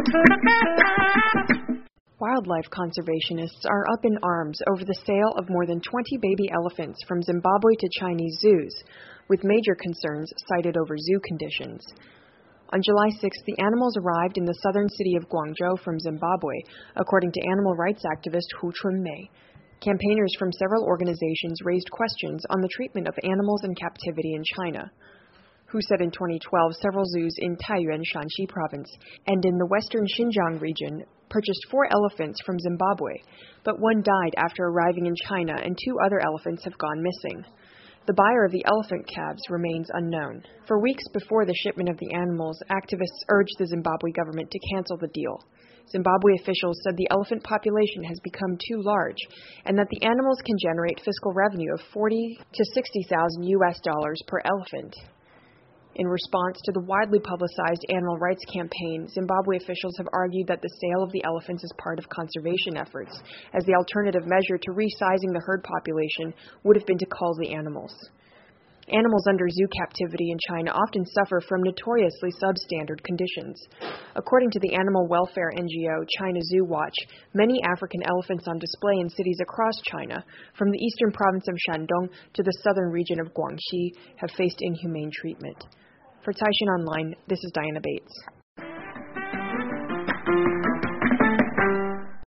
Wildlife conservationists are up in arms over the sale of more than 20 baby elephants from Zimbabwe to Chinese zoos, with major concerns cited over zoo conditions. On July 6th, the animals arrived in the southern city of Guangzhou from Zimbabwe, according to animal rights activist Hu Chunmei. Campaigners from several organizations raised questions on the treatment of animals in captivity in China. Hu said in 2012 several zoos in Taiyuan, Shanxi province, and in the western Xinjiang region purchased 4 elephants from Zimbabwe, but one died after arriving in China and 2 other elephants have gone missing. The buyer of the elephant calves remains unknown. For weeks before the shipment of the animals, activists urged the Zimbabwe government to cancel the deal. Zimbabwe officials said the elephant population has become too large and that the animals can generate fiscal revenue of $40,000 to $60,000 per elephant. In response to the widely publicized animal rights campaign, Zimbabwe officials have argued that the sale of the elephants is part of conservation efforts, as the alternative measure to resizing the herd population would have been to cull the animals. Animals under zoo captivity in China often suffer from notoriously substandard conditions. According to the animal welfare NGO China Zoo Watch, many African elephants on display in cities across China, from the eastern province of Shandong to the southern region of Guangxi, have faced inhumane treatment. For Taishan Online, this is Diana Bates.